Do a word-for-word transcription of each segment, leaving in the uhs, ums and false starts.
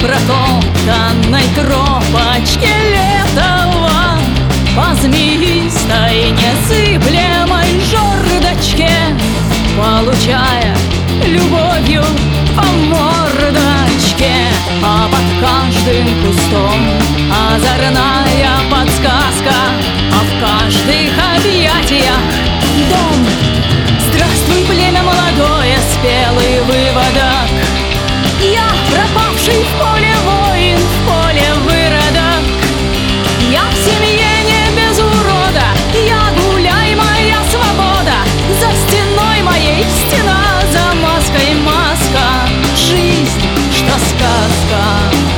протоптанной тропочке летова, по змеистой незыблемой жердочке, получая любовью по мордочке. А под каждым кустом озорная подсказка, а в каждых объятиях дом. Здравствуй, племя молодое, спелый выводок. Я пропавший в поле воин, в поле выродок. Я в семье не без урода, я гуляй, моя свобода. За стеной моей стена, за маской маска. Жизнь, что сказка.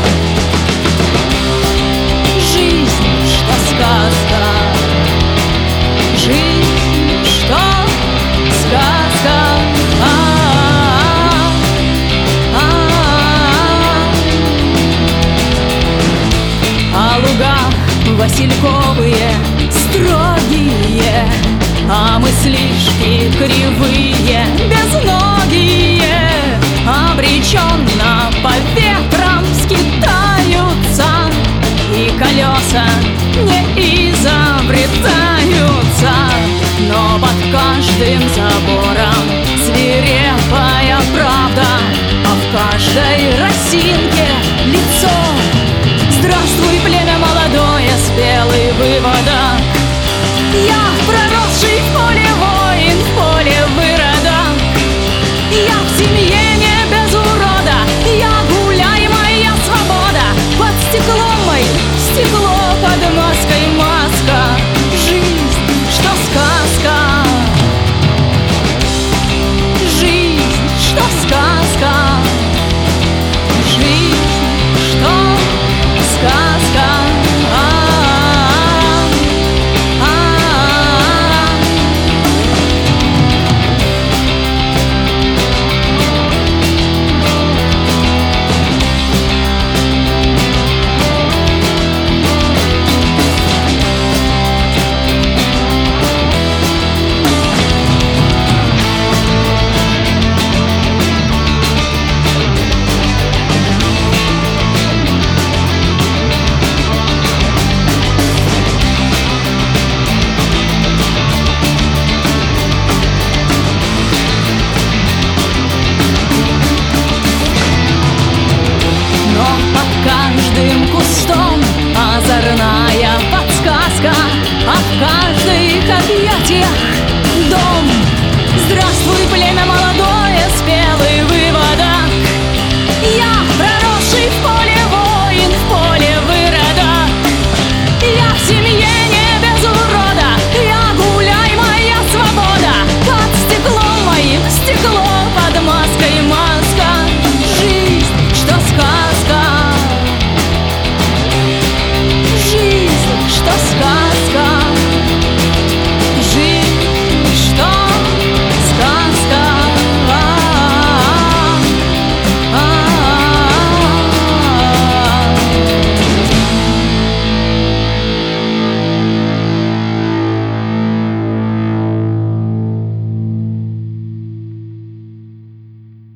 Жизнь, что сказка. Жизнь, что сказка. А луга васильковые, строгие, а мыслишки кривые, безногие, обреченно по ветрам скитаются, и колеса не изобретаются. Но под каждым забором свирепая правда, а в каждой росинке лицо. Здравствуй, племя молодое, спелый выводок. Я проросший в поле воин, в поле выродок. Я в семье не без урода, я гуляй, моя свобода. Под стеклом моим, стекло под маской